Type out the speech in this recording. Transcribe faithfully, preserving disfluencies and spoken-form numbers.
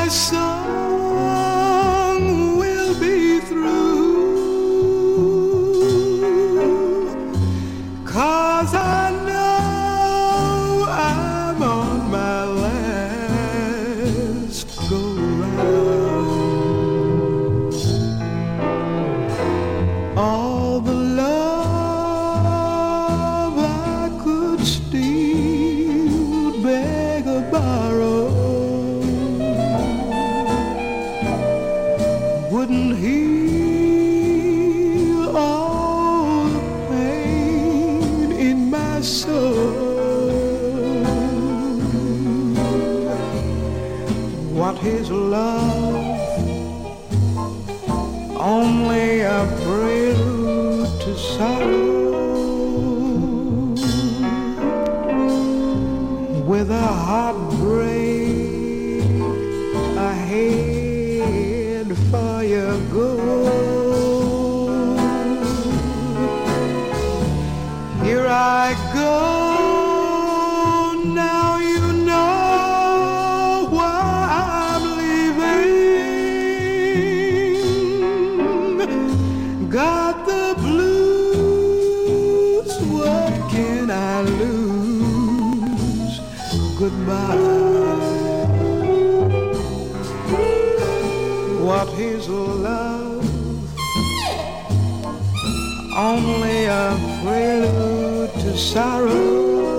song will be through, 'cause I know I'm on my last go-round. All the love I could steal, beg or borrow, wouldn't heal all the pain in my soul. What is love? Only a prelude to sorrow, with a heartbreak ahead for you go. Here I go, now you know why I'm leaving. Got the blues, what can I lose? Goodbye. What is love? Only a prelude to sorrow,